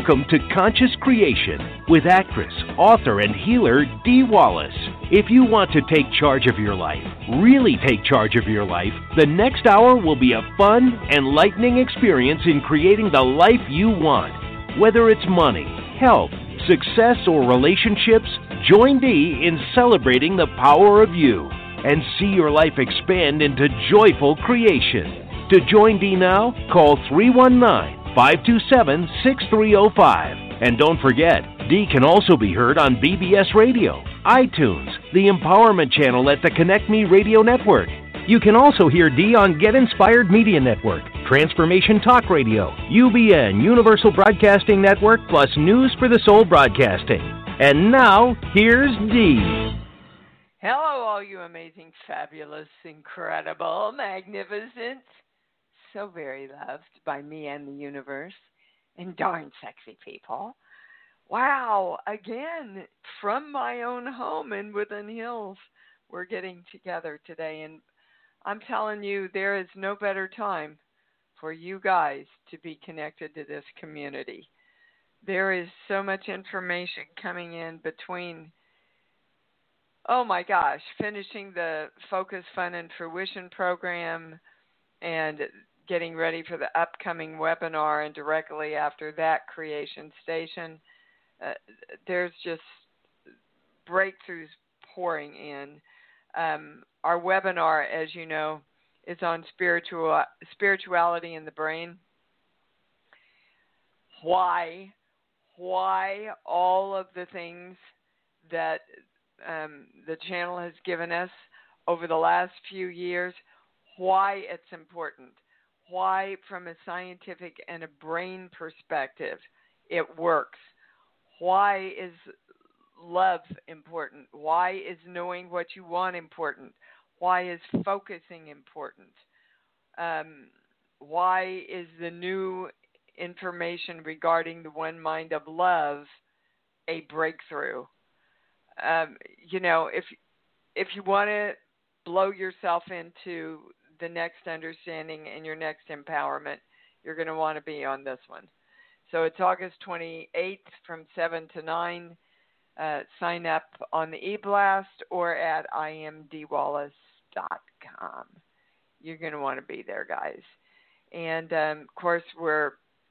Welcome to Conscious Creation with actress, author, and healer Dee Wallace. If you want to take charge of your life, really take charge of your life, the next hour will be a fun, enlightening experience in creating the life you want. Whether it's money, health, success, or relationships, join Dee in celebrating the power of you and see your life expand into joyful creation. To join Dee now, call 319-527-6305. And don't forget, Dee can also be heard on BBS Radio, iTunes, the Empowerment Channel at the Connect Me Radio Network. You can also hear Dee on Get Inspired Media Network, Transformation Talk Radio, UBN, Universal Broadcasting Network, plus News for the Soul Broadcasting. And now, here's Dee. Hello, all you amazing, fabulous, incredible, magnificent, so very loved by me and the universe, and darn sexy people. Wow, again, from my own home in Woodland Hills, we're getting together today, and I'm telling you, there is no better time for you guys to be connected to this community. There is so much information coming in between, oh my gosh, finishing the Focus, Fun, and Fruition program and getting ready for the upcoming webinar, and directly after that, Creation Station. There's just breakthroughs pouring in. Our webinar, as you know, is on spirituality in the brain. Why all of the things that the channel has given us over the last few years, why it's important, why from a scientific and a brain perspective it works, why is love important, why is knowing what you want important, why is focusing important, why is the new information regarding the one mind of love a breakthrough. You know, if you want to blow yourself into the next understanding and your next empowerment, you're going to want to be on this one. So it's August 28th from 7 to 9. Sign up on the eBlast or at imdwallace.com. You're going to want to be there, guys. And, of course, we're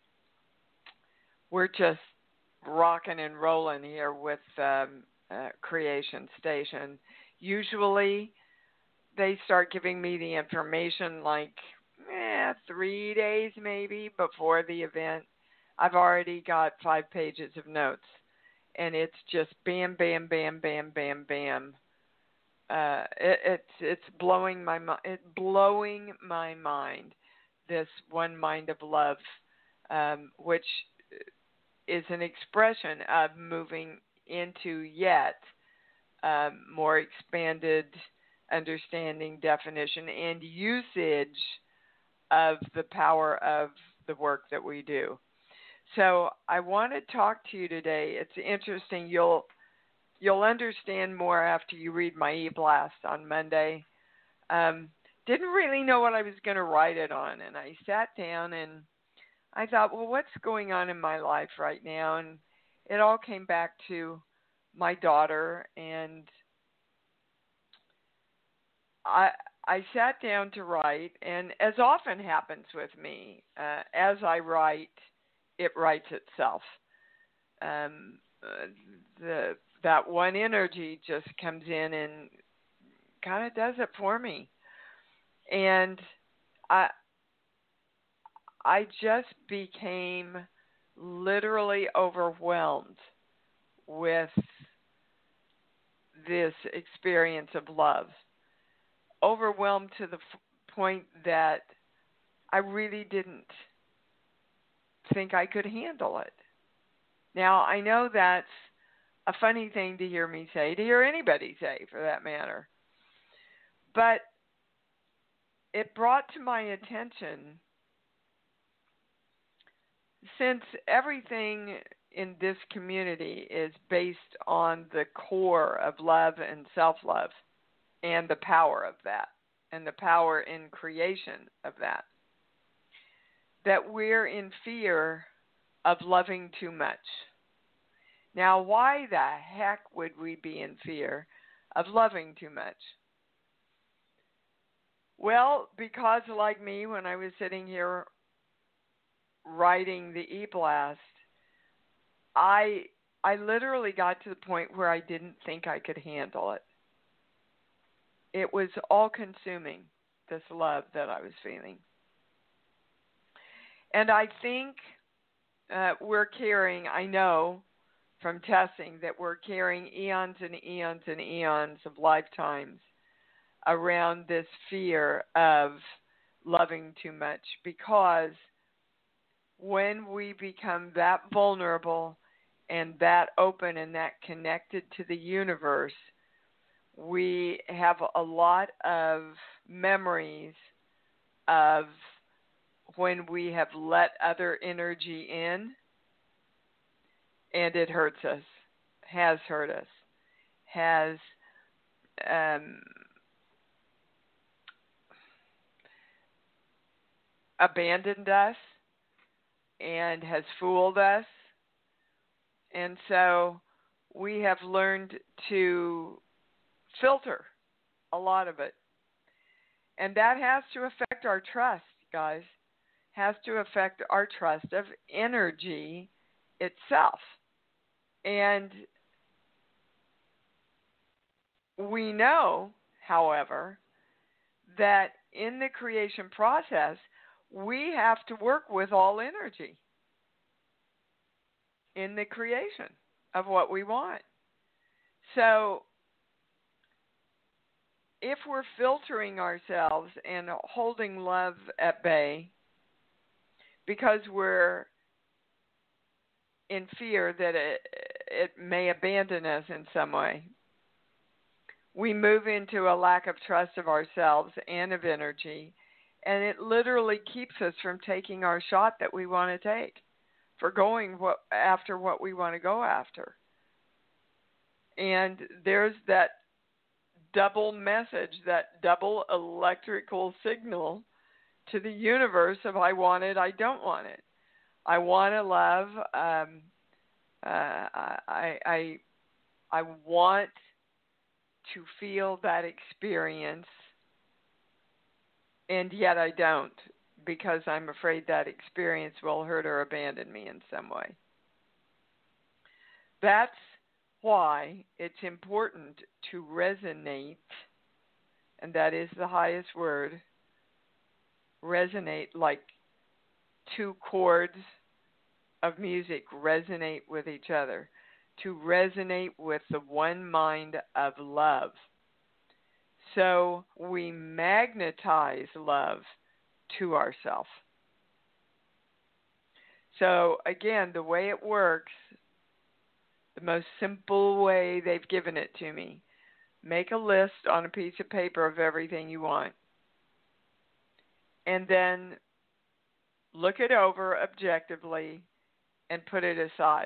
just rocking and rolling here with Creation Station. Usually they start giving me the information like 3 days maybe before the event. I've already got 5 pages of notes, and it's just bam, bam, bam, bam, bam, bam. It's blowing my mind. This one mind of love, which is an expression of moving into yet more expanded understanding, definition, and usage of the power of the work that we do. So I want to talk to you today. It's interesting. You'll understand more after you read my e-blast on Monday. Didn't really know what I was going to write it on, and I sat down and I thought, well, what's going on in my life right now? And it all came back to my daughter, and I sat down to write, and as often happens with me, as I write, it writes itself. That one energy just comes in and kind of does it for me. And I just became literally overwhelmed with this experience of love. Overwhelmed to the point that I really didn't think I could handle it. Now, I know that's a funny thing to hear me say, to hear anybody say for that matter. But it brought to my attention, since everything in this community is based on the core of love and self-love and the power of that and the power in creation of that, that we're in fear of loving too much. Now, why the heck would we be in fear of loving too much? Well, because like me, when I was sitting here writing the e-blast, I literally got to the point where I didn't think I could handle it. It was all-consuming, this love that I was feeling. And I think we're carrying, I know from testing, that we're carrying eons and eons and eons of lifetimes around this fear of loving too much, because when we become that vulnerable and that open and that connected to the universe, we have a lot of memories of when we have let other energy in and it hurts us, has hurt us, has abandoned us and has fooled us. And so we have learned to filter a lot of it. And that has to affect our trust, guys. Has to affect our trust of energy itself. And we know, however, that in the creation process, we have to work with all energy in the creation of what we want. So if we're filtering ourselves and holding love at bay because we're in fear that it may abandon us in some way, we move into a lack of trust of ourselves and of energy, and it literally keeps us from taking our shot that we want to take, for going after what we want to go after. And there's that double message, that double electrical signal to the universe of I want it, I don't want it. I want to love. I want to feel that experience, and yet I don't, because I'm afraid that experience will hurt or abandon me in some way. That's why it's important to resonate, and that is the highest word, resonate, like two chords of music resonate with each other, to resonate with the one mind of love. So we magnetize love to ourselves. So again, the way it works, the most simple way they've given it to me, make a list on a piece of paper of everything you want. And then look it over objectively and put it aside.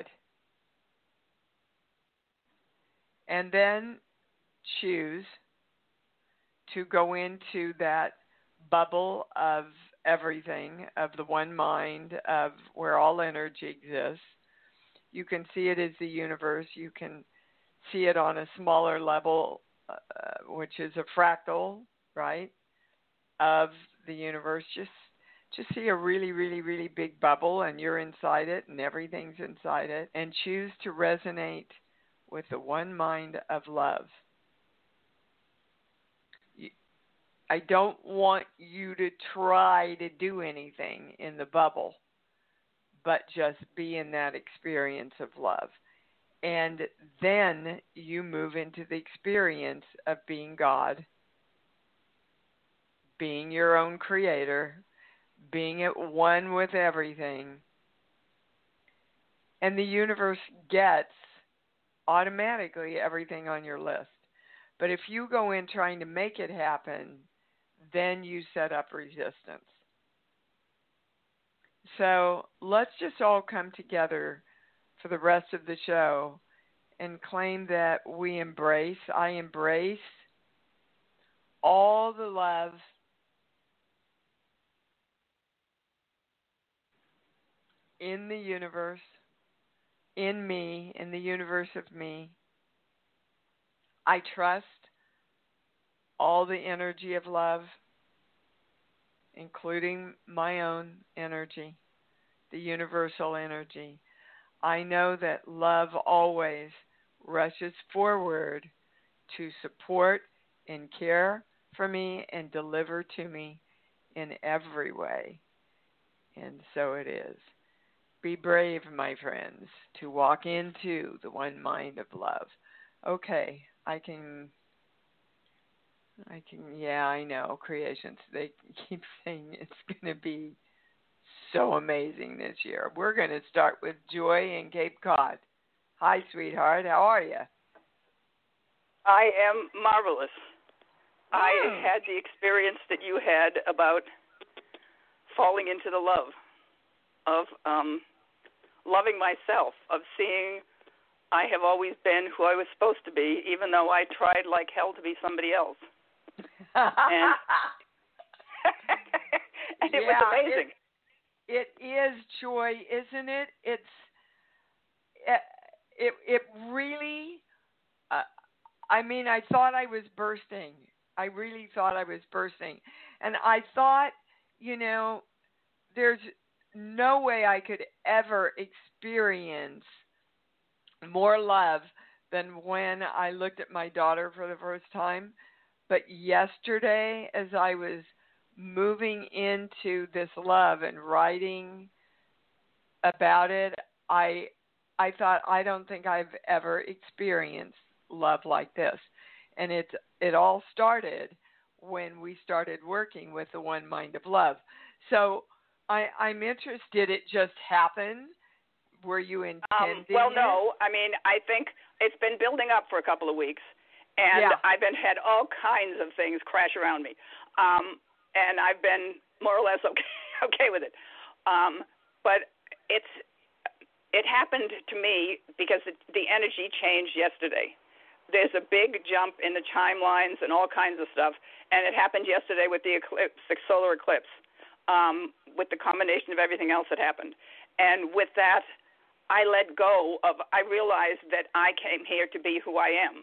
And then choose to go into that bubble of everything, of the one mind, of where all energy exists. You can see it as the universe. You can see it on a smaller level, which is a fractal, right, of the universe. Just see a really, really, really big bubble, and you're inside it, and everything's inside it, and choose to resonate with the one mind of love. I don't want you to try to do anything in the bubble, but just be in that experience of love. And then you move into the experience of being God, being your own creator, being at one with everything. And the universe gets automatically everything on your list. But if you go in trying to make it happen, then you set up resistance. So let's just all come together for the rest of the show and claim that I embrace all the love in the universe, in me, in the universe of me. I trust all the energy of love, including my own energy, the universal energy. I know that love always rushes forward to support and care for me and deliver to me in every way. And so it is. Be brave, my friends, to walk into the one mind of love. Okay, yeah, I know, creations. They keep saying it's going to be so amazing this year. We're going to start with Joy in Cape Cod. Hi, sweetheart. How are you? I am marvelous. I had the experience that you had about falling into the love of loving myself, of seeing I have always been who I was supposed to be, even though I tried like hell to be somebody else. And, and it was amazing. It is, Joy, isn't it? It really. I mean, I thought I was bursting. I really thought I was bursting, and I thought, there's no way I could ever experience more love than when I looked at my daughter for the first time. But yesterday, as I was moving into this love and writing about it, I thought, I don't think I've ever experienced love like this. And it all started when we started working with the One Mind of Love. So I'm interested, it just happened? Were you intending Well, no. I mean, I think it's been building up for a couple of weeks. And I've had all kinds of things crash around me. And I've been more or less okay with it. But it happened to me because the energy changed yesterday. There's a big jump in the timelines and all kinds of stuff, and it happened yesterday with the eclipse, the solar eclipse, with the combination of everything else that happened. And with that, I let go of. I realized that I came here to be who I am.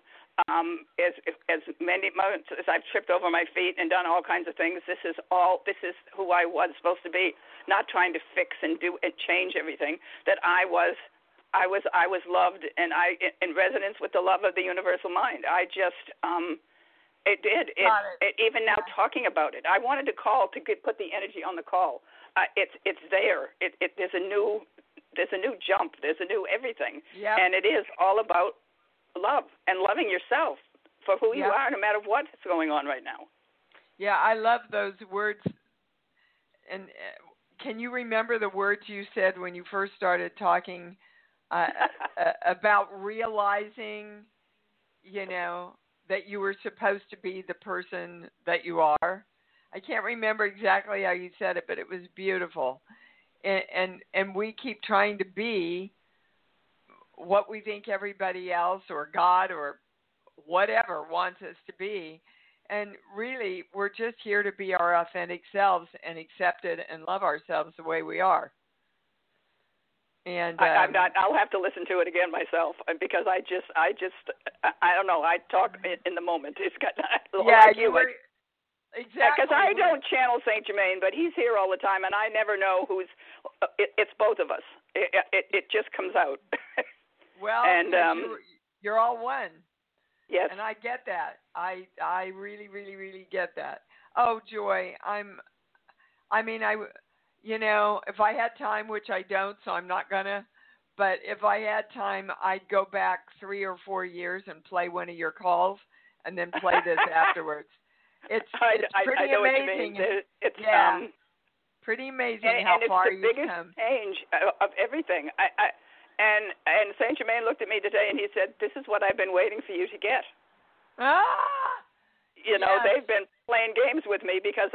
As many moments as I've tripped over my feet and done all kinds of things, this is who I was supposed to be. Not trying to fix and do and change everything. That I was loved, and I in resonance with the love of the universal mind. I just it did it even now talking about it. I wanted to call to put the energy on the call. It's there. There's a new jump. There's a new everything, and it is all about love and loving yourself for who you are, no matter what's going on right now. Yeah, I love those words. And can you remember the words you said when you first started talking about realizing, that you were supposed to be the person that you are? I can't remember exactly how you said it, but it was beautiful. And we keep trying to be what we think everybody else or God or whatever wants us to be. And really, we're just here to be our authentic selves and accept it and love ourselves the way we are. And I'm not. I'll have to listen to it again myself because I don't know. I talk in the moment. It's got like you. Exactly. Because I don't channel Saint Germain, but he's here all the time, and I never know who's. It's both of us. It just comes out. Well, and you're all one. Yes. And I get that. I really, really, really get that. Oh, Joy, if I had time, which I don't, so I'm not gonna, but if I had time, I'd go back 3 or 4 years and play one of your calls and then play this afterwards. It's pretty I know amazing. What you mean. It's pretty amazing how far you've come. And it's the biggest change of everything. And Saint Germain looked at me today and he said, "This is what I've been waiting for you to get." They've been playing games with me because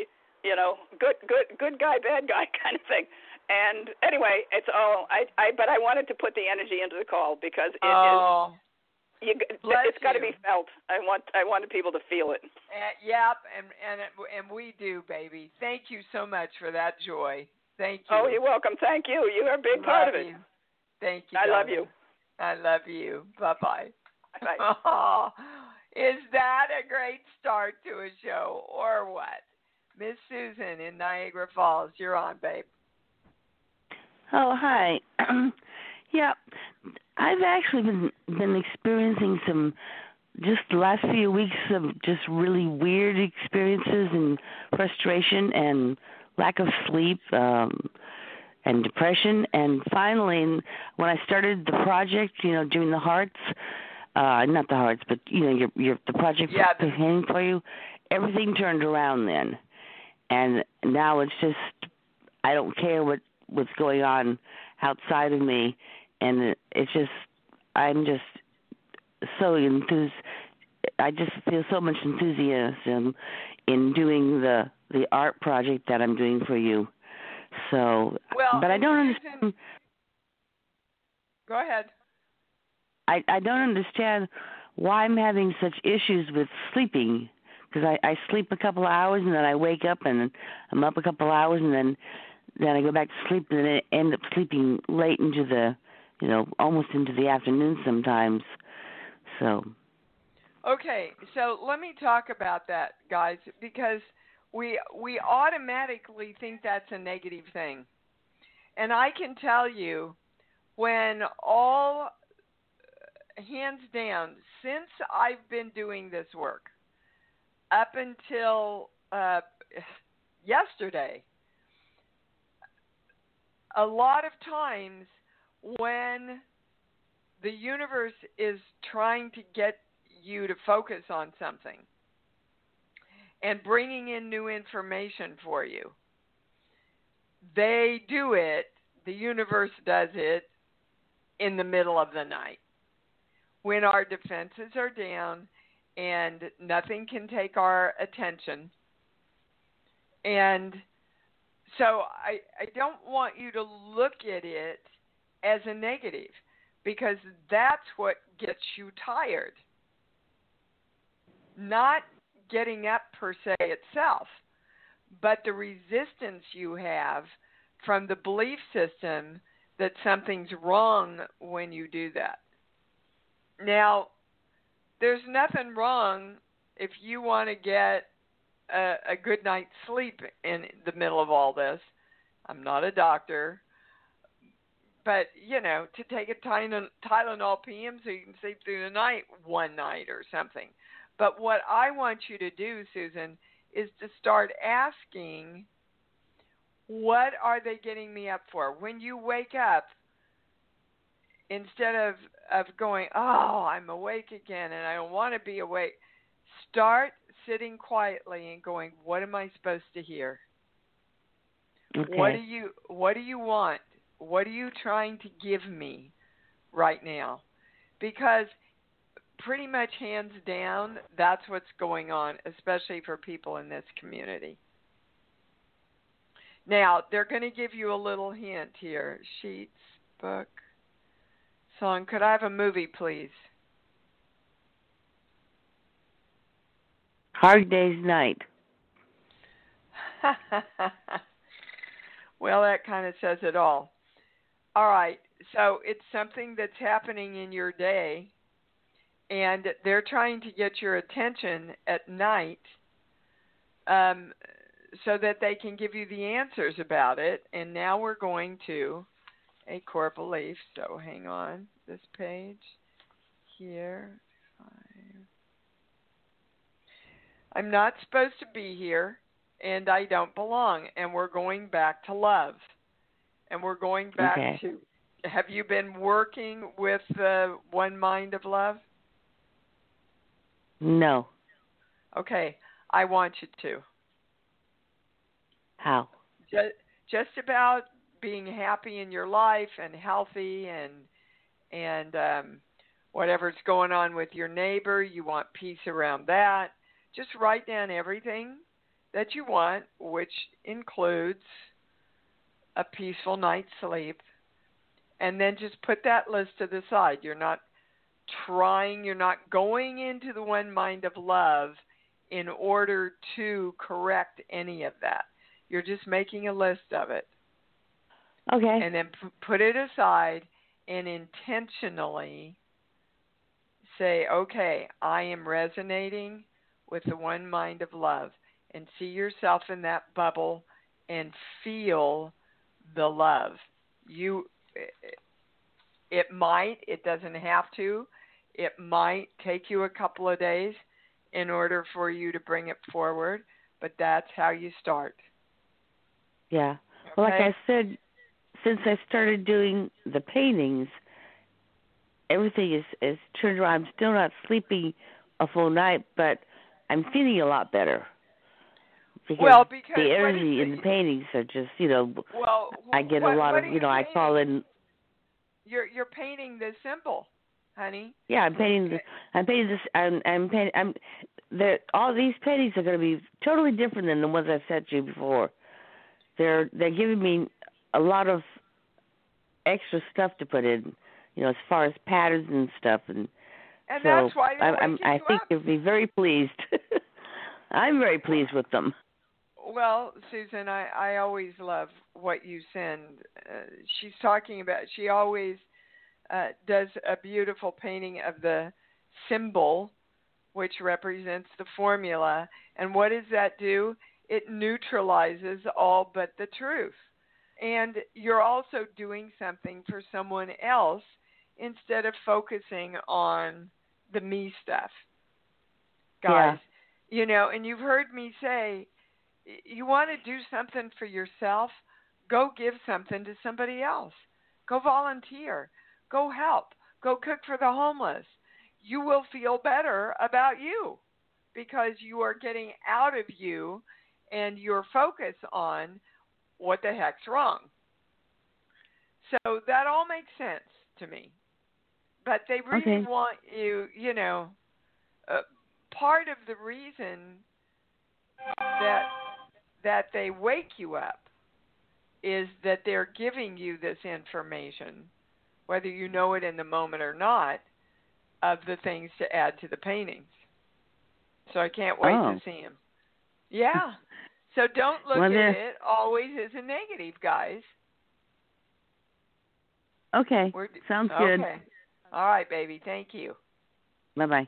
good guy, bad guy kind of thing. And anyway, it's all but I wanted to put the energy into the call because it is. It's got to be felt. I wanted people to feel it. Yep, and we do, baby. Thank you so much for that, Joy. Thank you. Oh, you're welcome. Thank you. You're a big part of it. You. Thank you. I love darling. you. I love you. Bye-bye. Bye. Oh, is that a great start to a show or what? Miss Susan in Niagara Falls, you're on, babe. Oh, hi. Yeah, I've actually been experiencing some, just the last few weeks of just really weird experiences and frustration and lack of sleep and depression. And finally, when I started the project, doing the hearts, not the hearts, but the project preparing for you, everything turned around then. And now it's just, I don't care what's going on outside of me, and it's just, I'm just so enthused. I just feel so much enthusiasm in doing the art project that I'm doing for you. So, but I don't understand. Go ahead. I don't understand why I'm having such issues with sleeping, because I sleep a couple of hours and then I wake up and I'm up a couple of hours and then I go back to sleep and then I end up sleeping late into the, almost into the afternoon sometimes. So. Okay, so let me talk about that, guys, because we automatically think that's a negative thing. And I can tell you, when all, hands down, since I've been doing this work, up until yesterday, a lot of times when the universe is trying to get you to focus on something and bringing in new information for you, they do it, the universe does it in the middle of the night when our defenses are down and nothing can take our attention. And so I don't want you to look at it as a negative, because that's what gets you tired. Not getting up per se itself, but the resistance you have from the belief system that something's wrong when you do that. Now, there's nothing wrong if you want to get a good night's sleep in the middle of all this. I'm not a doctor, but, to take a Tylenol PM so you can sleep through the night one night or something. But what I want you to do, Susan, is to start asking, what are they getting me up for? When you wake up, instead of going, oh, I'm awake again and I don't want to be awake, start sitting quietly and going, what am I supposed to hear? Okay. What do you want? What are you trying to give me right now? Because pretty much hands down, that's what's going on, especially for people in this community. Now, they're going to give you a little hint here. Sheets, book, song. Could I have a movie, please? Hard Day's Night. Well, that kind of says it all. All right, so it's something that's happening in your day, and they're trying to get your attention at night so that they can give you the answers about it. And now we're going to a core belief. So hang on, this page here. I'm not supposed to be here, and I don't belong. And we're going back to love. And we're going back to, have you been working with the One Mind of Love? No. Okay, I want you to. How? Just about being happy in your life and healthy and whatever's going on with your neighbor, you want peace around that. Just write down everything that you want, which includes a peaceful night's sleep, and then just put that list to the side. You're not going into the One Mind of Love in order to correct any of that. You're just making a list of it. Okay. And then put it aside and intentionally say, okay, I am resonating with the one mind of love, and see yourself in that bubble and feel the love. It doesn't have to, it might take you a couple of days in order for you to bring it forward, but that's how you start. Yeah. Okay? Well, like I said, since I started doing the paintings, everything is turned around. I'm still not sleeping a full night, but I'm feeling a lot better. Because the energy in the paintings are just, I get a lot of, I call in. You're painting the symbol, honey. Yeah, I'm painting this. All these paintings are going to be totally different than the ones I've sent you before. They're giving me a lot of extra stuff to put in, as far as patterns and stuff, and so that's why I think you'll be very pleased. I'm very pleased with them. Well, Susan, I always love what you send. She's talking about, she always does a beautiful painting of the symbol, which represents the formula. And what does that do? It neutralizes all but the truth. And you're also doing something for someone else instead of focusing on the me stuff. Guys, and you've heard me say, you want to do something for yourself, go give something to somebody else. Go volunteer. Go help. Go cook for the homeless. You will feel better about you because you are getting out of you and your focus on what the heck's wrong. So that all makes sense to me. But they really want you, part of the reason that they wake you up is that they're giving you this information, whether you know it in the moment or not, of the things to add to the paintings. So I can't wait to see them. Yeah. So don't look at it always as a negative, guys. Okay. Sounds good. Okay. All right, baby. Thank you. Bye-bye.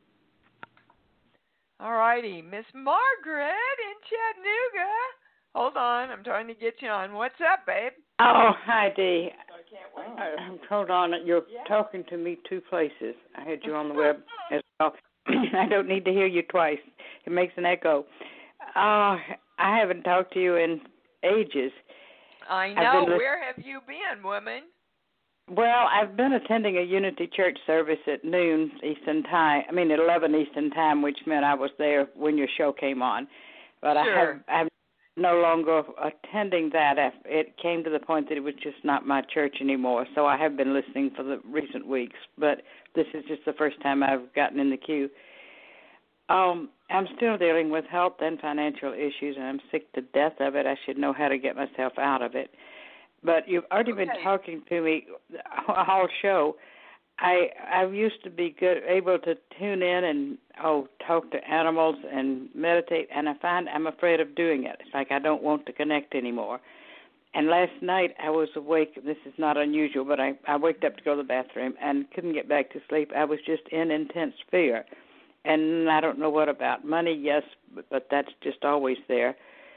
All righty, Miss Margaret in Chattanooga. Hold on, I'm trying to get you on. What's up, babe? Oh, hi, Dee. I can't wait. Hold on, you're talking to me two places. I had you on the web as well. I don't need to hear you twice. It makes an echo. I haven't talked to you in ages. I know. Where have you been, woman? Well, I've been attending a Unity Church service at noon Eastern Time. I mean, at 11 Eastern Time, which meant I was there when your show came on. But sure. I'm no longer attending that. It came to the point that it was just not my church anymore. So I have been listening for the recent weeks. But this is just the first time I've gotten in the queue. I'm still dealing with health and financial issues, and I'm sick to death of it. I should know how to get myself out of it. But you've already been talking to me a whole show. I used to be able to tune in and talk to animals and meditate, and I find I'm afraid of doing it. It's like I don't want to connect anymore. And last night I was awake. This is not unusual, but I waked up to go to the bathroom and couldn't get back to sleep. I was just in intense fear. And I don't know what about money, yes, but that's just always there.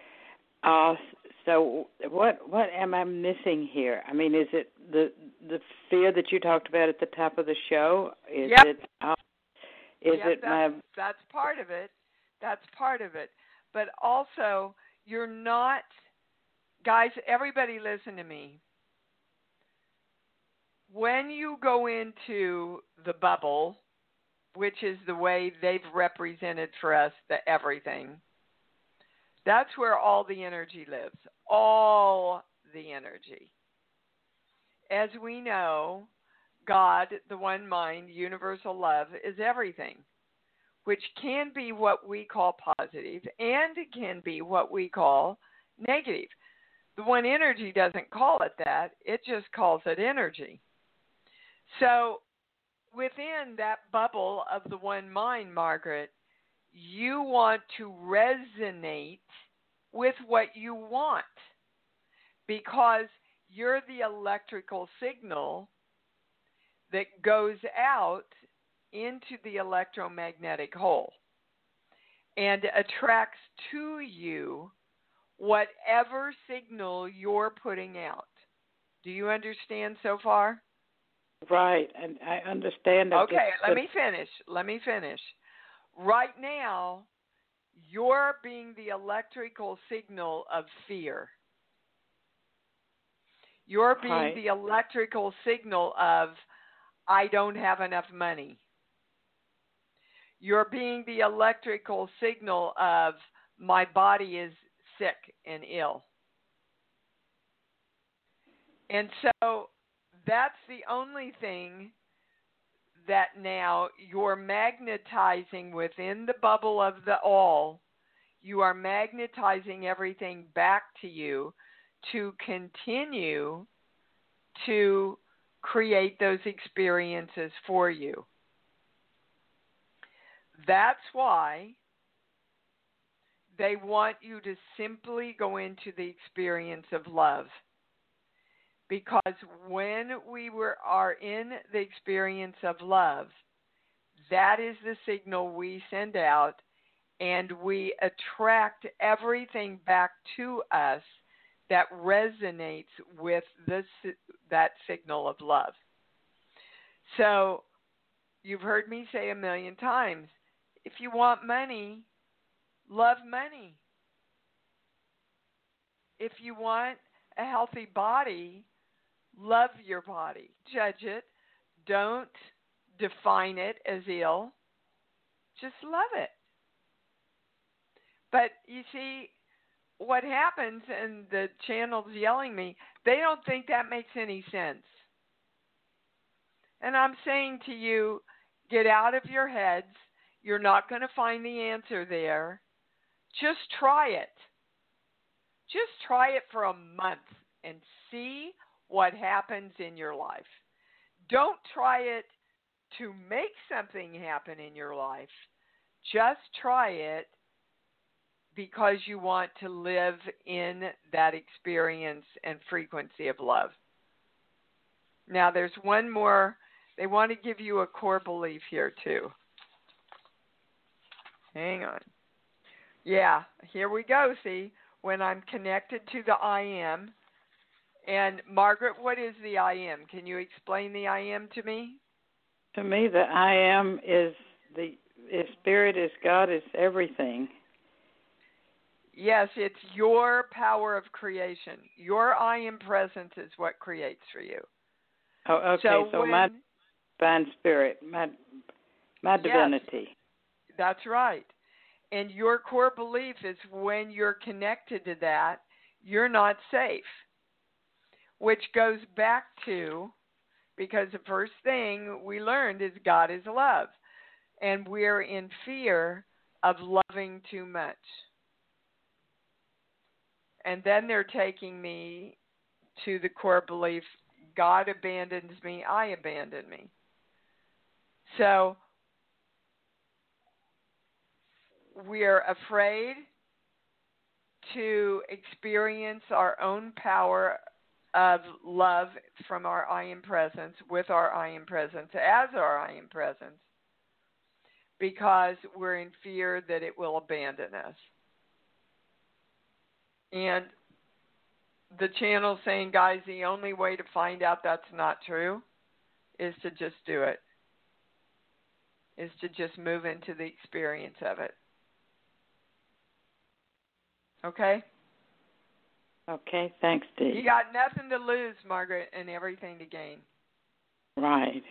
So what am I missing here? I mean, is it the fear that you talked about at the top of the show? Is that's part of it. That's part of it. But also, you're not, guys, everybody listen to me. When you go into the bubble, which is the way they've represented for us the everything, that's where all the energy lives, all the energy. As we know, God, the one mind, universal love, is everything, which can be what we call positive and it can be what we call negative. The one energy doesn't call it that, it just calls it energy. So within that bubble of the one mind, Margaret, you want to resonate with what you want because you're the electrical signal that goes out into the electromagnetic hole and attracts to you whatever signal you're putting out. Do you understand so far? Right, and I understand. Okay, let me finish. Right now, you're being the electrical signal of fear. You're being the electrical signal of, I don't have enough money. You're being the electrical signal of, my body is sick and ill. And so that's the only thing that now you're magnetizing within the bubble of the all. You are magnetizing everything back to you to continue to create those experiences for you. That's why they want you to simply go into the experience of love. Because when we are in the experience of love, that is the signal we send out, and we attract everything back to us that resonates with that signal of love. So you've heard me say a million times, if you want money, love money. If you want a healthy body, love your body. Judge it. Don't define it as ill. Just love it. But you see, what happens, and the channel's yelling me, they don't think that makes any sense. And I'm saying to you, get out of your heads. You're not going to find the answer there. Just try it. Just try it for a month and see what happens in your life. Don't try it to make something happen in your life. Just try it because you want to live in that experience and frequency of love. Now, there's one more. They want to give you a core belief here, too. Hang on. Yeah, here we go. See, when I'm connected to the I am. And Margaret, what is the I am? Can you explain the I am to me? To me, the I am is Spirit, is God, is everything. Yes, it's your power of creation. Your I am presence is what creates for you. Oh, okay. So my divine spirit, my divinity. Yes, that's right. And your core belief is when you're connected to that, you're not safe. Which goes back to, because the first thing we learned is God is love. And we're in fear of loving too much. And then they're taking me to the core belief, God abandons me, I abandon me. So we're afraid to experience our own power of love from our I am presence, with our I am presence, as our I am presence, because we're in fear that it will abandon us. And the channel's saying, guys, the only way to find out that's not true is to just do it, is to just move into the experience of it. Okay? Okay, thanks, Dee. You got nothing to lose, Margaret, and everything to gain. Right.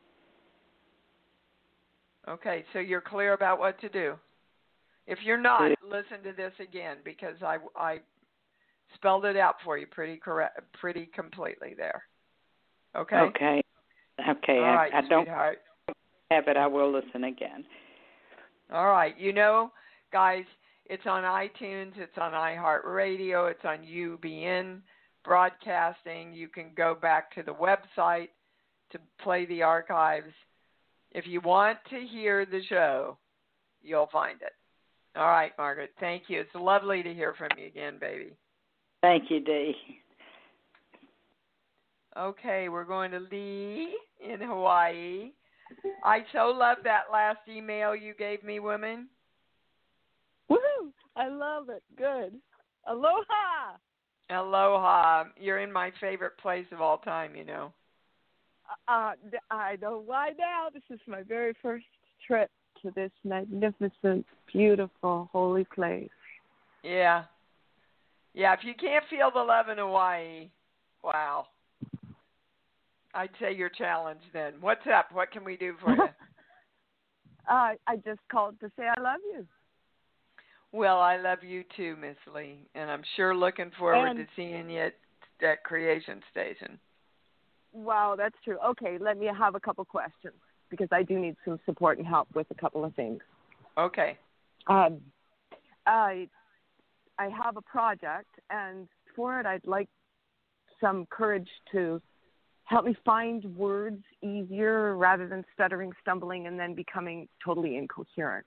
Okay, so you're clear about what to do. If you're not, listen to this again, because I spelled it out for you pretty completely there. Okay? Okay. All right, I don't sweetheart. have it. I will listen again. All right. You know, guys, it's on iTunes, it's on iHeartRadio, it's on UBN Broadcasting. You can go back to the website to play the archives. If you want to hear the show, you'll find it. All right, Margaret, thank you. It's lovely to hear from you again, baby. Thank you, Dee. Okay, we're going to Lee in Hawaii. I so love that last email you gave me, woman. Woohoo! I love it. Good. Aloha! Aloha. You're in my favorite place of all time, you know. I know why now. This is my very first trip to this magnificent, beautiful, holy place. Yeah. Yeah, if you can't feel the love in Hawaii, wow. I'd say you're challenged then. What's up? What can we do for you? I just called to say I love you. Well, I love you too, Miss Lee, and I'm sure looking forward to seeing you at Creation Station. Wow, that's true. Okay, let me have a couple questions because I do need some support and help with a couple of things. Okay. I have a project, and for it, I'd like some courage to help me find words easier rather than stuttering, stumbling, and then becoming totally incoherent.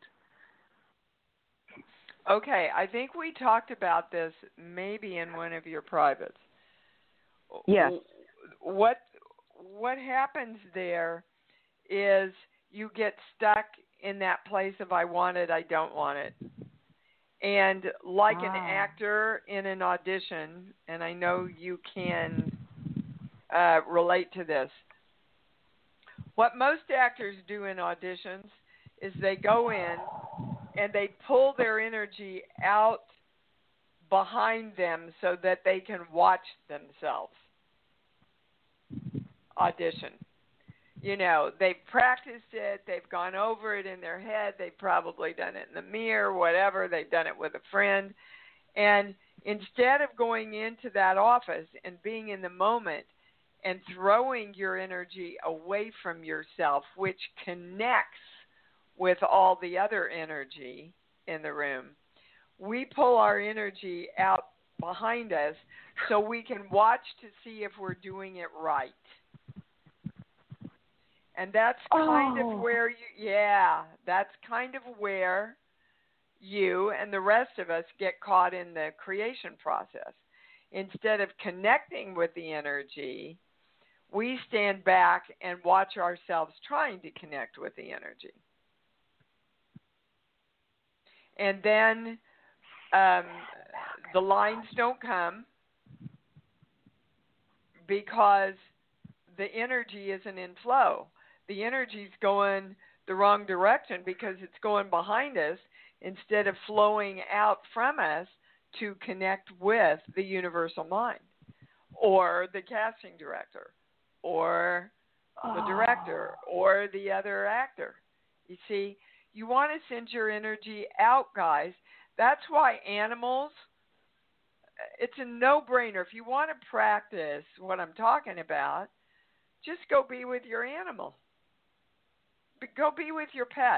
Okay, I think we talked about this maybe in one of your privates. Yes. What happens there is you get stuck in that place of I want it, I don't want it. And like an actor in an audition, and I know you can relate to this, what most actors do in auditions is they go in and they pull their energy out behind them so that they can watch themselves audition. You know, they've practiced it, they've gone over it in their head, they've probably done it in the mirror, whatever, they've done it with a friend. And instead of going into that office and being in the moment and throwing your energy away from yourself, which connects with all the other energy in the room, we pull our energy out behind us so we can watch to see if we're doing it right. And that's kind of where that's kind of where you and the rest of us get caught in the creation process. Instead of connecting with the energy, we stand back and watch ourselves trying to connect with the energy. And then the lines don't come because the energy isn't in flow. The energy's going the wrong direction because it's going behind us instead of flowing out from us to connect with the universal mind or the casting director or the director or the other actor. You see, you want to send your energy out, guys. That's why animals, it's a no-brainer. If you want to practice what I'm talking about, just go be with your animal. Go be with your pet.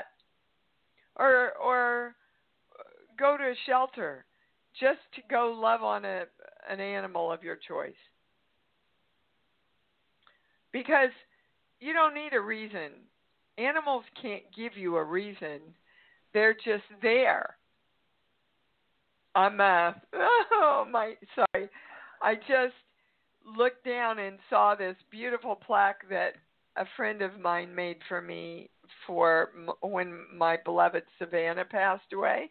Or go to a shelter just to go love on an animal of your choice. Because you don't need a reason. Animals can't give you a reason. They're just there. I just looked down and saw this beautiful plaque that a friend of mine made for me for when my beloved Savannah passed away.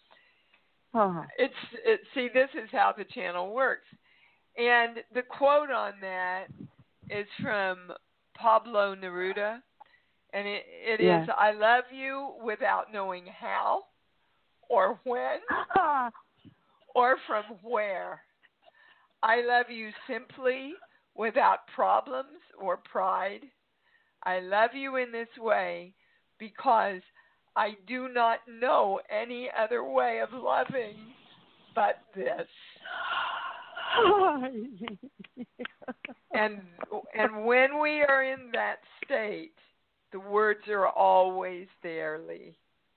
See, this is how the channel works. And the quote on that is from Pablo Neruda. And it is, I love you without knowing how or when or from where. I love you simply without problems or pride. I love you in this way because I do not know any other way of loving but this. And when we are in that state, the words are always there, Lee.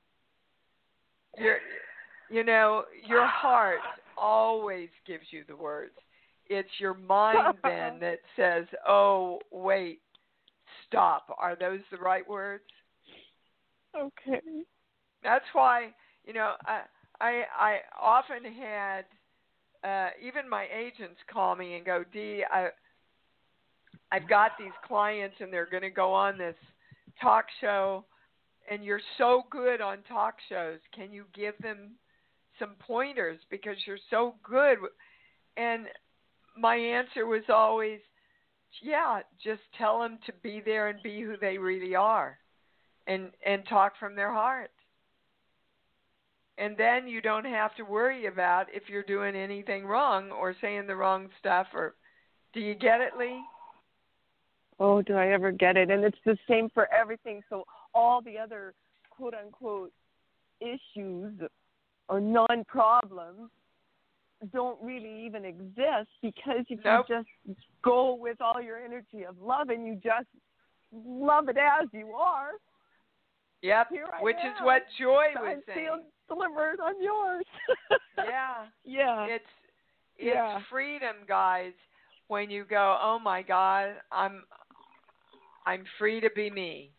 Your heart always gives you the words. It's your mind then that says, oh, wait, stop. Are those the right words? Okay. That's why, I often had even my agents call me and go, Dee, I've got these clients and they're going to go on this talk show, and you're so good on talk shows. Can you give them some pointers because you're so good? And my answer was always, yeah, just tell them to be there and be who they really are, and talk from their heart. And then you don't have to worry about if you're doing anything wrong or saying the wrong stuff. Or do you get it, Lee? Oh, do I ever get it? And it's the same for everything. So all the other quote-unquote issues or non-problems don't really even exist, because if you just go with all your energy of love and you just love it as you are. Yep, which is what Joy was saying. I feel delivered. I'm yours. Yeah. It's freedom, guys. When you go, oh my God, I'm free to be me.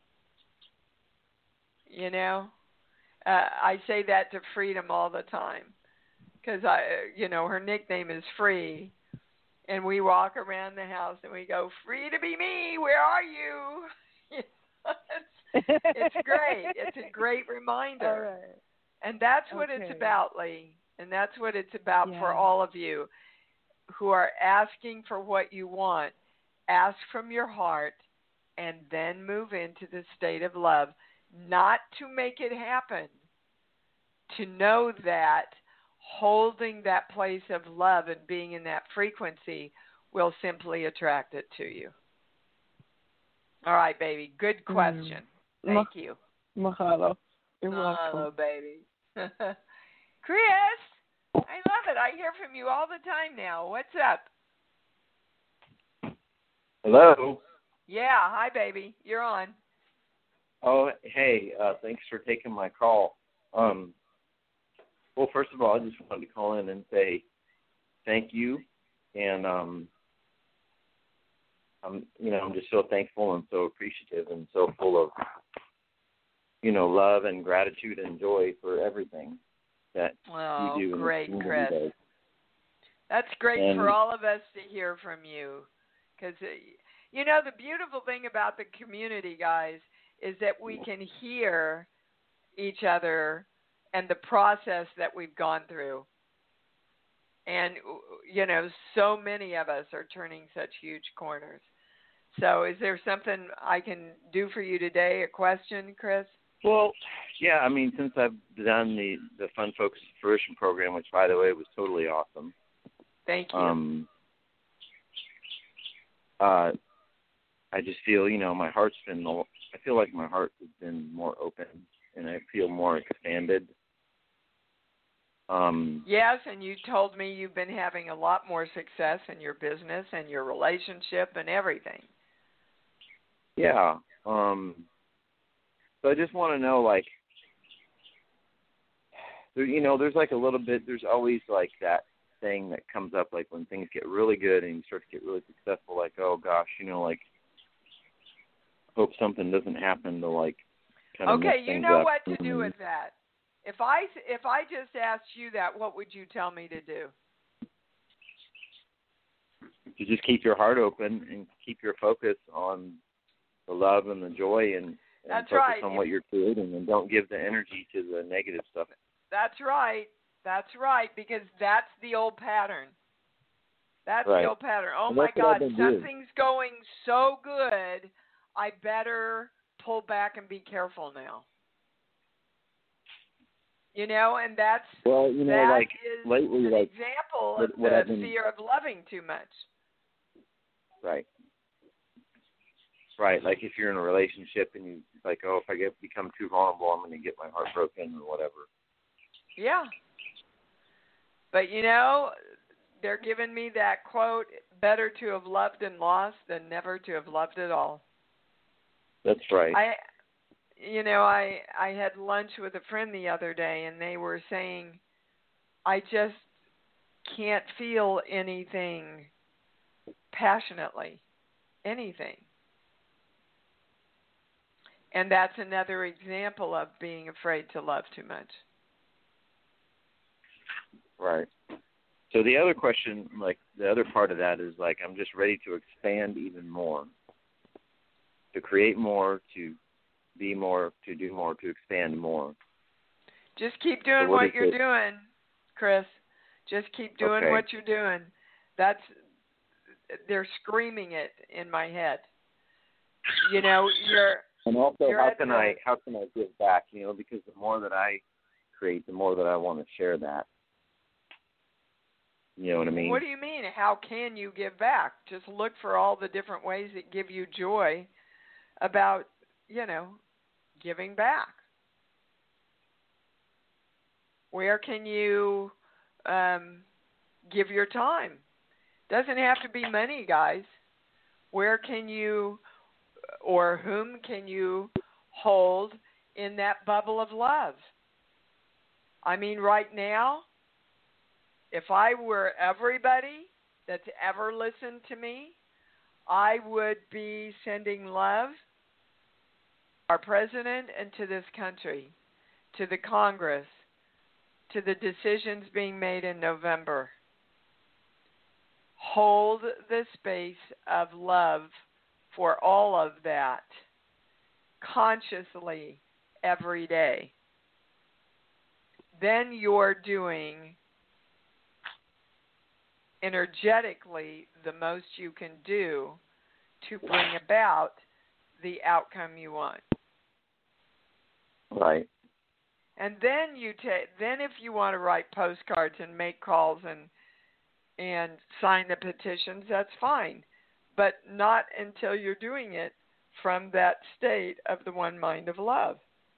You know, I say that to Freedom all the time, because her nickname is Free, and we walk around the house and we go, free to be me. Where are you? It's great. It's a great reminder. All right. And that's what it's about, Lee. And that's what it's about for all of you who are asking for what you want. Ask from your heart and then move into the state of love. Not to make it happen. To know that holding that place of love and being in that frequency will simply attract it to you. All right, baby. Good question. Thank you. Mahalo. You're welcome. welcome. Baby. Chris, I love it. I hear from you all the time now. What's up? Hello. Yeah. Hi, baby. You're on. Oh, hey. Thanks for taking my call. Well, first of all, I just wanted to call in and say thank you, and I'm just so thankful and so appreciative and so full of, love and gratitude and joy for everything that you do. Great, Chris. That's great for all of us to hear from you, because the beautiful thing about the community, guys, is that we can hear each other and the process that we've gone through. And, so many of us are turning such huge corners. So is there something I can do for you today, a question, Chris? Well, yeah, I mean, since I've done the Fun Focused Fruition program, which, by the way, was totally awesome. Thank you. I just feel, my heart's been, I feel like my heart has been more open, and I feel more expanded. Yes, and you told me you've been having a lot more success in your business and your relationship and everything. Yeah. So I just want to know, there's like a little bit, there's always like that thing that comes up, like when things get really good and you start to get really successful, like, oh gosh, hope something doesn't happen to kind of mess things up. What to do with that. If I just asked you that, what would you tell me to do? To just keep your heart open and keep your focus on the love and the joy and focus on what you're creating, and don't give the energy to the negative stuff. That's right, because that's the old pattern. That's the old pattern. Oh, my God, something's going so good, I better pull back and be careful now. And that's that is lately, an example of the fear of loving too much. Right. Right. Like if you're in a relationship and you if I become too vulnerable, I'm going to get my heart broken or whatever. Yeah. But they're giving me that quote: "Better to have loved and lost than never to have loved at all." That's right. I had lunch with a friend the other day, and they were saying, I just can't feel anything passionately, anything. And that's another example of being afraid to love too much. Right. So the other question, like the other part of that is like I'm just ready to expand even more, to create more, to be more, to do more, to expand more. Just keep doing what you're doing, Chris. Just keep doing what you're doing. They're screaming it in my head. You know, and also how can I give back? You know, because the more that I create, the more that I want to share that. You know what I mean? What do you mean? How can you give back? Just look for all the different ways that give you joy about, you know, giving back. Where can you give your time? Doesn't have to be money, guys. Where can you or whom can you hold in that bubble of love? I mean, right now, if I were everybody that's ever listened to me, I would be sending love to our president and to this country, to the Congress, to the decisions being made in November. Hold the space of love for all of that consciously every day. Then you're doing energetically the most you can do to bring about the outcome you want. Right. And then then if you want to write postcards and make calls and sign the petitions, that's fine. But not until you're doing it from that state of the one mind of love.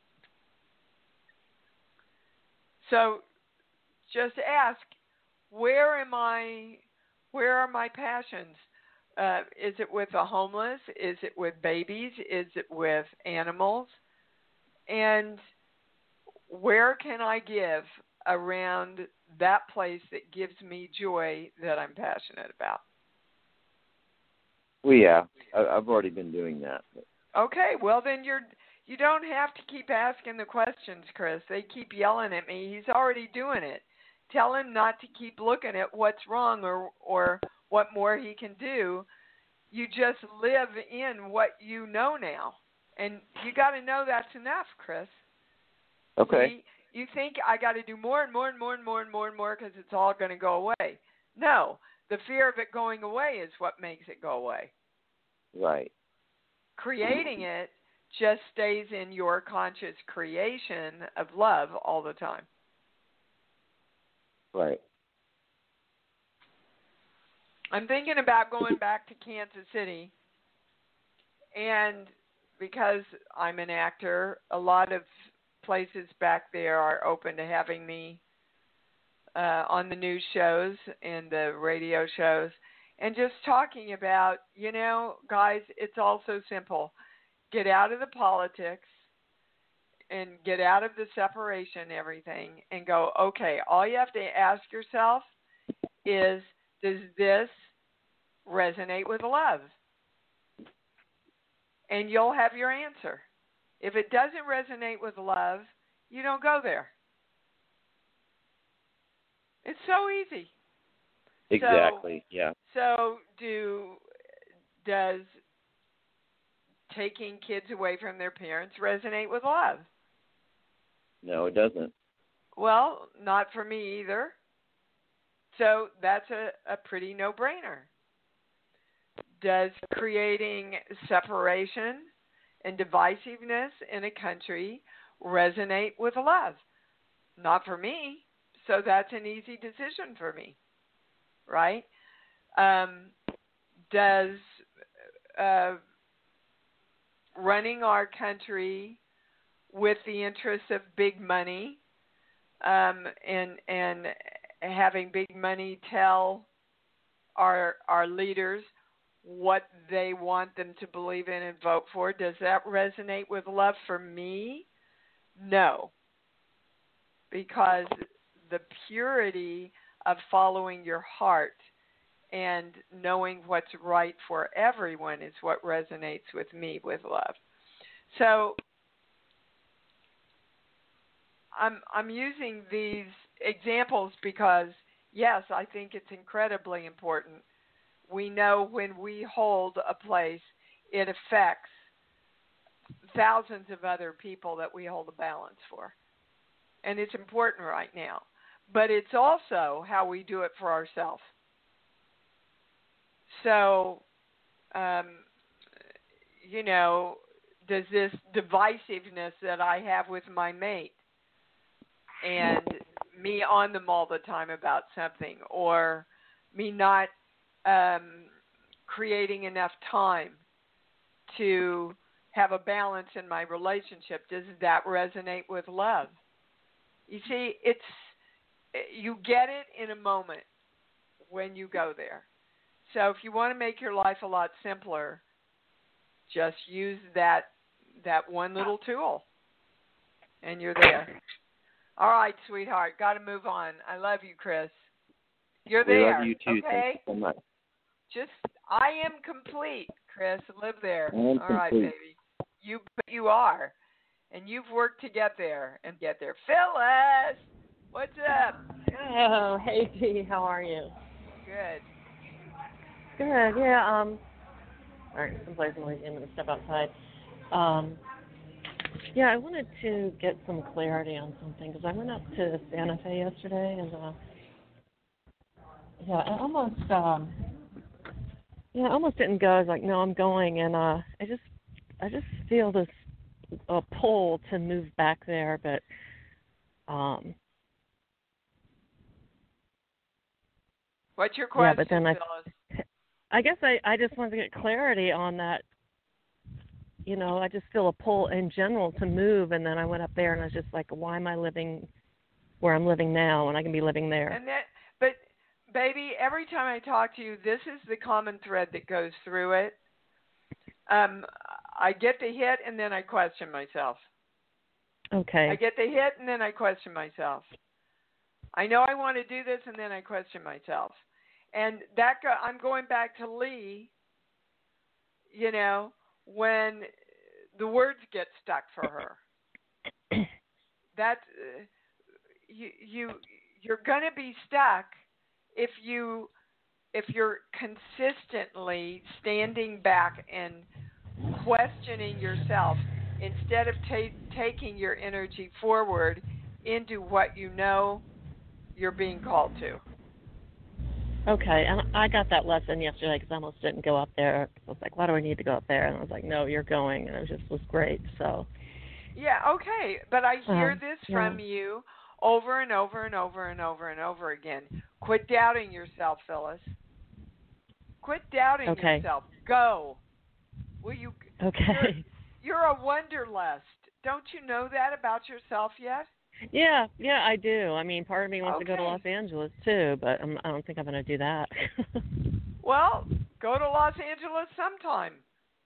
So just ask, where are my passions? Is it with the homeless? Is it with babies? Is it with animals? And where can I give around that place that gives me joy that I'm passionate about? Well, yeah, I've already been doing that. Okay, well then you don't have to keep asking the questions, Chris. They keep yelling at me. He's already doing it. Tell him not to keep looking at what's wrong or what more he can do. You just live in what you know now. And you got to know that's enough, Chris. Okay. You think I got to do more and more and more and more and more and more because it's all going to go away. No, the fear of it going away is what makes it go away. Right. Creating it just stays in your conscious creation of love all the time. Right. I'm thinking about going back to Kansas City, and because I'm an actor, a lot of places back there are open to having me on the news shows and the radio shows, and just talking about, you know, guys, it's all so simple. Get out of the politics and get out of the separation and everything and go, okay, all you have to ask yourself is, does this resonate with love? And you'll have your answer. If it doesn't resonate with love, you don't go there. It's so easy. Exactly, yeah. So does taking kids away from their parents resonate with love? No, it doesn't. Well, not for me either. So that's a pretty no-brainer. Does creating separation and divisiveness in a country resonate with love? Not for me. So that's an easy decision for me, right? Does running our country with the interests of big money and having big money tell our leaders what they want them to believe in and vote for, does that resonate with love for me? No. Because the purity of following your heart and knowing what's right for everyone is what resonates with me with love. So I'm using these examples because yes, I think it's incredibly important. We know when we hold a place, it affects thousands of other people that we hold a balance for. And it's important right now. But it's also how we do it for ourselves. So, does this divisiveness that I have with my mate and me on them all the time about something, or me not creating enough time to have a balance in my relationship, does that resonate with love? You see, you get it in a moment when you go there. So if you want to make your life a lot simpler, just use that one little tool, and you're there. All right, sweetheart, got to move on. I love you, Chris. You're there. We love you too. Okay? Thank you so much. I am complete, Chris. Live there. All right, baby. You are, and you've worked to get there and get there. Phyllis, what's up? Oh, hey, Dee. How are you? Good. Good. Yeah. All right. Someplace noisy. I'm going to step outside. Yeah, I wanted to get some clarity on something because I went up to Santa Fe yesterday, and I almost didn't go. I was like, no, I'm going, and I just feel this pull to move back there, but what's your question, yeah, but then Phyllis? I guess I just wanted to get clarity on that. I just feel a pull in general to move, and then I went up there and I was just like, why am I living where I'm living now when I can be living there? But baby, every time I talk to you, this is the common thread that goes through it. I get the hit and then I question myself. Okay. I get the hit and then I question myself. I know I want to do this and then I question myself. And I'm going back to Lee, when the words get stuck for her. That you're going to be stuck if you're consistently standing back and questioning yourself instead of taking your energy forward into what you know you're being called to. Okay, and I got that lesson yesterday because I almost didn't go up there. I was like, why do I need to go up there? And I was like, no, you're going, and it was great. So. Yeah, okay, but I hear this from you over and over and over and over and over again. Quit doubting yourself, Phyllis. Quit doubting yourself. Go. Will you? Okay. You're a wanderlust. Don't you know that about yourself yet? Yeah, I do. I mean, part of me wants to go to Los Angeles too, but I don't think I'm going to do that. Well, go to Los Angeles sometime.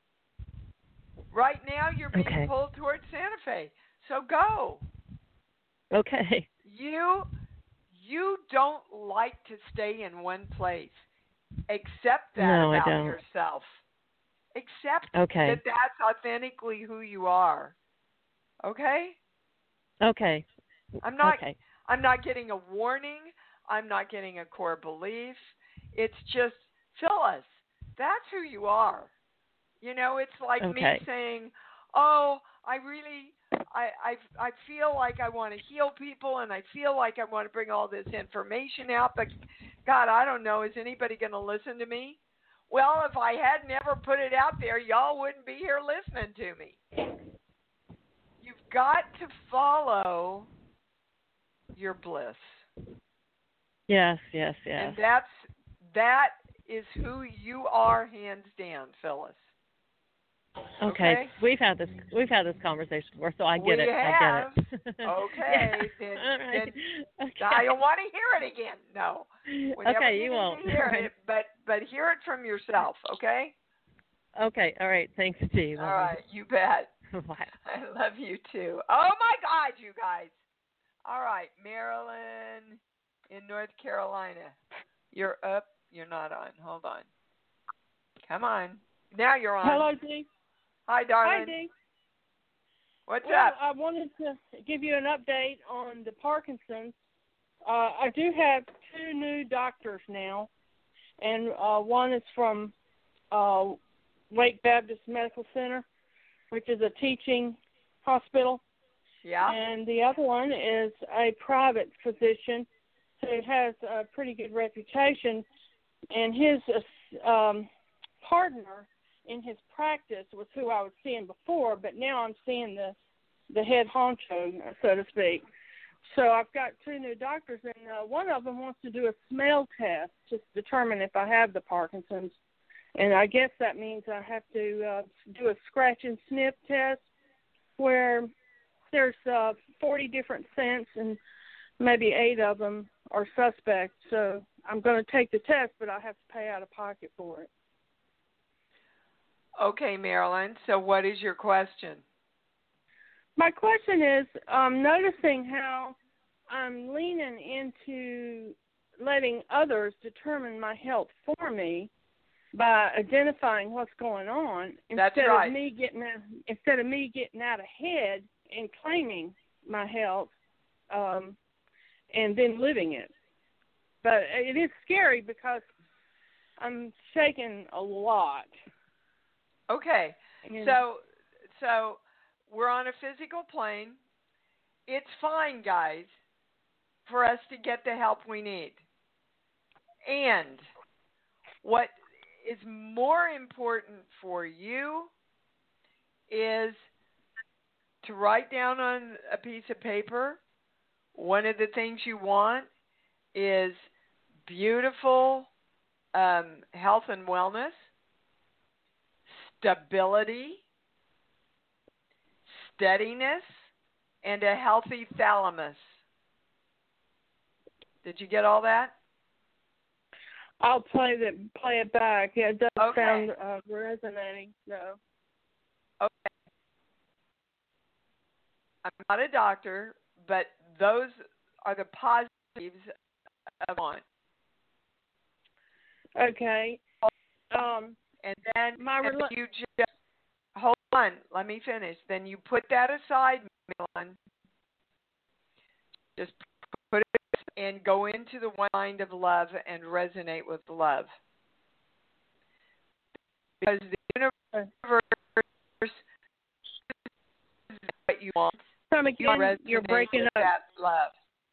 Right now, you're being pulled towards Santa Fe, so go. Okay. You don't like to stay in one place. Accept that about yourself. Accept that that's authentically who you are. Okay? Okay. I'm not getting a warning. I'm not getting a core belief. It's just, Phyllis, that's who you are. It's like me saying, oh, I feel like I want to heal people and I feel like I want to bring all this information out, but God, I don't know, is anybody going to listen to me? Well, if I had never put it out there, y'all wouldn't be here listening to me. You've got to follow your bliss. Yes. And that is who you are, hands down, Phyllis. Okay. We've had this conversation before, so I get it. I get it. Okay. Then I don't want to hear it again. No. Whenever you won't. Hear it, but hear it from yourself. Okay. Okay. All right. Thanks, Steve. All right. You bet. Bye. I love you too. Oh my God, you guys. All right, Marilyn in North Carolina. You're up. You're not on. Hold on. Come on. Now you're on. Hello, Dee. Hi, darling. Hi, Dee. What's up? I wanted to give you an update on the Parkinson's. I do have 2 new doctors now, and one is from Wake Baptist Medical Center, which is a teaching hospital. Yeah. And the other one is a private physician who has a pretty good reputation, and his partner in his practice was who I was seeing before, but now I'm seeing the head honcho, so to speak. So I've got 2 new doctors, and one of them wants to do a smell test to determine if I have the Parkinson's. And I guess that means I have to do a scratch and sniff test where there's 40 different scents, and maybe 8 of them are suspect. So I'm going to take the test, but I have to pay out of pocket for it. Okay, Marilyn. So what is your question? My question is, I'm noticing how I'm leaning into letting others determine my health for me by identifying what's going on instead of me getting out ahead and claiming my health and then living it. But it is scary because I'm shaking a lot. Okay. So we're on a physical plane. It's fine, guys, for us to get the help we need. And what is more important for you is to write down on a piece of paper. One of the things you want is beautiful health and wellness, stability, steadiness, and a healthy thalamus. Did you get all that? I'll play it back. Yeah, it does Okay. sound resonating. No. Okay. I'm not a doctor, but those are the positives of one. Okay. And then you just hold on. Let me finish. Then you put that aside, Milan. Just put it and go into the one mind of love and resonate with love. Because the universe is what you want. Come again, you're breaking up. That love.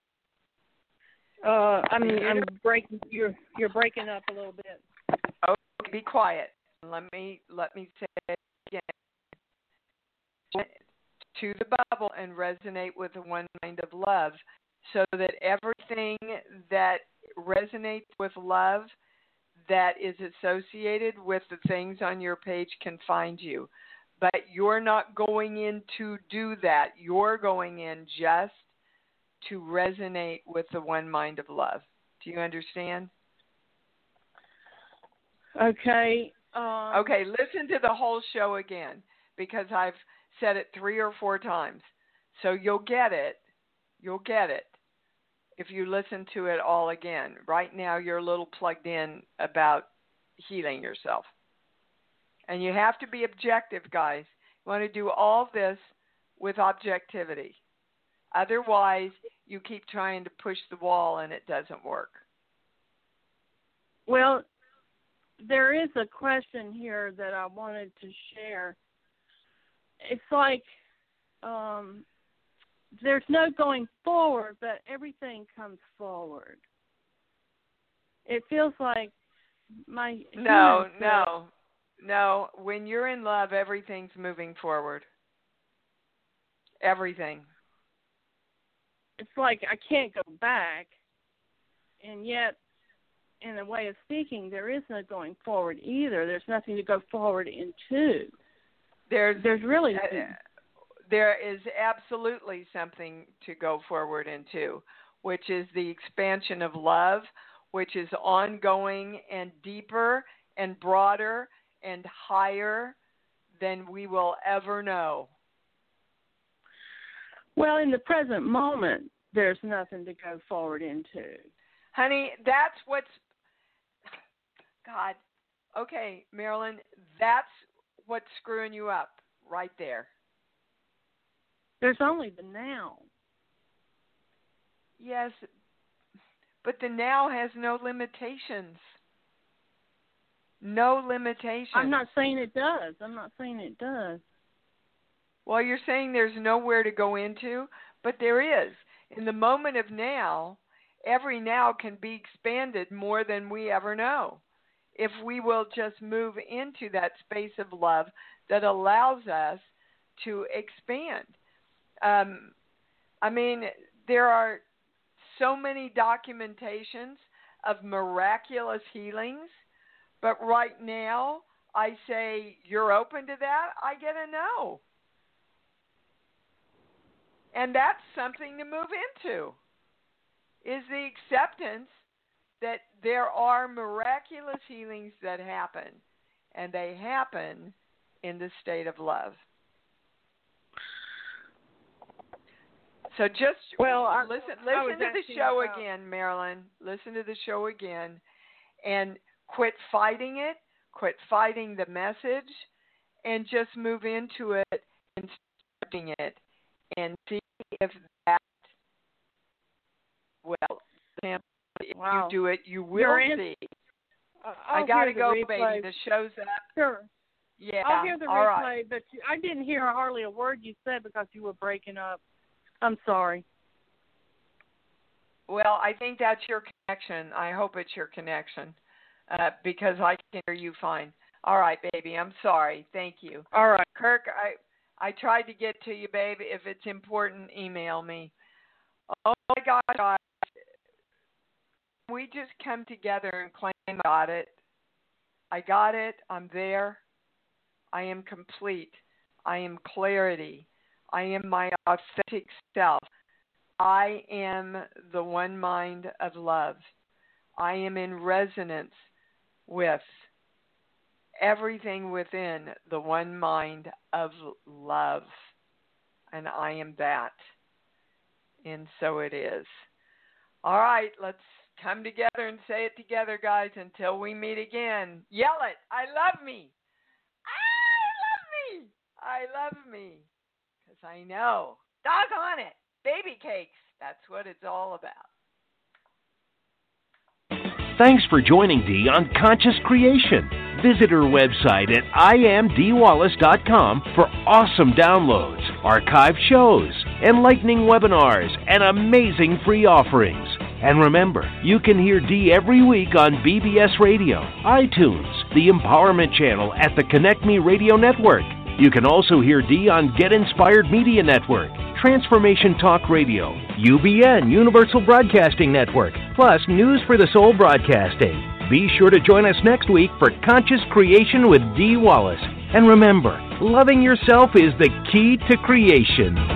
I'm breaking. You're breaking up a little bit. Okay, be quiet. Let me say it again. To the bubble and resonate with the one mind of love, so that everything that resonates with love that is associated with the things on your page can find you. But you're not going in to do that. You're going in just to resonate with the one mind of love. Do you understand? Okay. Okay, listen to the whole show again, because I've said it 3 or 4 times. So you'll get it. You'll get it if you listen to it all again. Right now you're a little plugged in about healing yourself. And you have to be objective, guys. You want to do all this with objectivity. Otherwise, you keep trying to push the wall and it doesn't work. Well, there is a question here that I wanted to share. It's like there's no going forward, but everything comes forward. It feels like my... No. When you're in love, everything's moving forward. Everything. It's like I can't go back, and yet, in a way of speaking, there is no going forward either. There's nothing to go forward into. There's really... There is absolutely something to go forward into, which is the expansion of love, which is ongoing and deeper and broader and higher than we will ever know. Well, in the present moment, there's nothing to go forward into. Honey, that's what's... God. Okay, Marilyn, that's what's screwing you up right there. There's only the now. Yes, But the now has no limitations. No limitations. I'm not saying it does. Well, you're saying there's nowhere to go into, but there is. In the moment of now, every now can be expanded more than we ever know. If we will just move into that space of love that allows us to expand. I mean, there are so many documentations of miraculous healings, but right now I say, you're open to that? I get a no. And that's something to move into, is the acceptance that there are miraculous healings that happen, and they happen in the state of love. So just listen to the show again, Marilyn. Listen to the show again, and quit fighting it, quit fighting the message, and just move into it and accepting it, and see if that, if you do it, you will see. I got to go, baby. The show's up. Sure. Yeah, I'll hear the replay, right. But I didn't hear hardly a word you said because you were breaking up. I'm sorry. Well, I think that's your connection. I hope it's your connection because I can hear you fine. All right, baby. I'm sorry. Thank you. All right. Kirk, I tried to get to you, babe. If it's important, email me. Oh, my gosh. We just come together and claim I got it. I got it. I'm there. I am complete. I am clarity. I am my authentic self. I am the one mind of love. I am in resonance with everything within the one mind of love. And I am that. And so it is. All right, let's come together and say it together, guys, until we meet again. Yell it. I love me. I love me. I love me. Because I know. Doggone it. Baby cakes. That's what it's all about. Thanks for joining Dee on Conscious Creation. Visit her website at iamdeewallace.com for awesome downloads, archived shows, enlightening webinars, and amazing free offerings. And remember, you can hear Dee every week on BBS Radio, iTunes, the Empowerment Channel at the Connect Me Radio Network. You can also hear Dee on Get Inspired Media Network, Transformation Talk Radio, UBN, Universal Broadcasting Network, plus News for the Soul Broadcasting. Be sure to join us next week for Conscious Creation with Dee Wallace. And remember, loving yourself is the key to creation.